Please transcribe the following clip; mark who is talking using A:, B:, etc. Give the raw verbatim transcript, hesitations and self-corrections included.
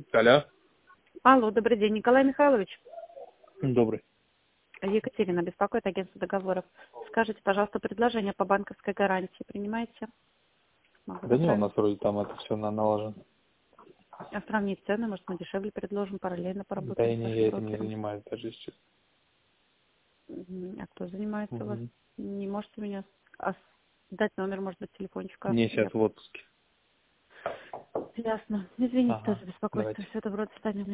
A: Алло.
B: Алло, добрый день, Николай Михайлович.
A: Добрый.
B: Екатерина беспокоит, агентство договоров. Скажите, пожалуйста, предложение по банковской гарантии принимаете? Могу
A: Да не, у
B: направить.
A: нас вроде там это все налажено.
B: А сравнить цены, может, мы дешевле предложим, параллельно
A: Да
B: поработаем
A: я,
B: с
A: не,
B: вашим
A: я этим не
B: брокером.
A: занимаюсь даже сейчас.
B: Мгм. А кто занимается у вас?
A: Угу.
B: Не можете меня ос- дать номер, может быть, телефончика?
A: Не,
B: Я...
A: сейчас в отпуске.
B: Ясно. Извините за
A: Ага,
B: беспокойство.
A: давайте.
B: Всего доброго, до свидания.